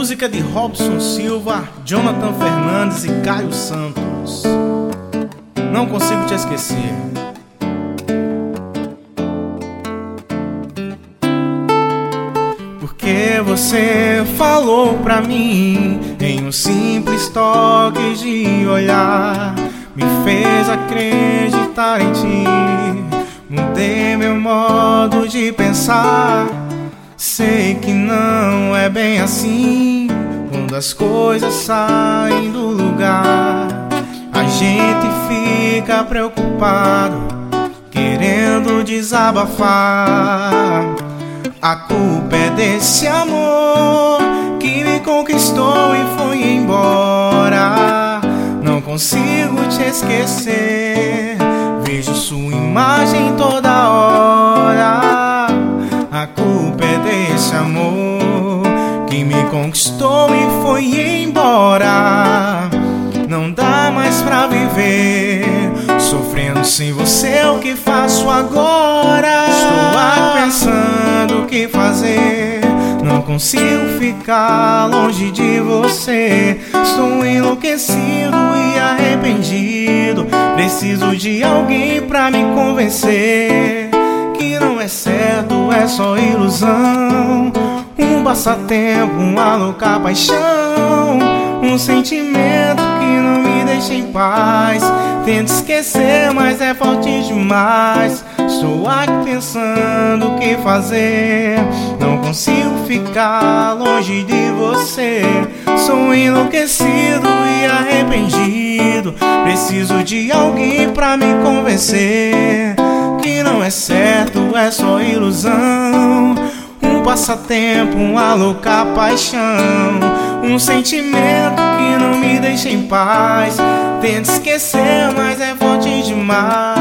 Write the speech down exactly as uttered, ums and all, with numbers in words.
Música de Robson Silva, Jonathan Fernandes e Caio Santos. Não consigo te esquecer. Porque você falou pra mim em um simples toque de olhar, me fez acreditar em ti. Mudei meu modo de pensar. Sei que não é bem assim quando as coisas saem do lugar. A gente fica preocupado, querendo desabafar. A culpa é desse amor que me conquistou e foi embora. Não consigo te esquecer, vejo sua imagem toda hora. A culpa é desse amor que me conquistou e foi embora. Não dá mais pra viver sofrendo sem você. O que faço agora? Estou aqui pensando o que fazer. Não consigo ficar longe de você. Estou enlouquecido e arrependido. Preciso de alguém pra me convencer que não é certo, é só ilusão. Um passatempo, uma louca paixão, um sentimento que não me deixa em paz. Tento esquecer, mas é forte demais. Estou aqui pensando o que fazer. Não consigo ficar longe de você. Sou enlouquecido e arrependido. Preciso de alguém pra me convencer que não é certo, é só ilusão. Um passatempo, uma louca paixão, um sentimento que não me deixa em paz. Tento esquecer, mas é forte demais.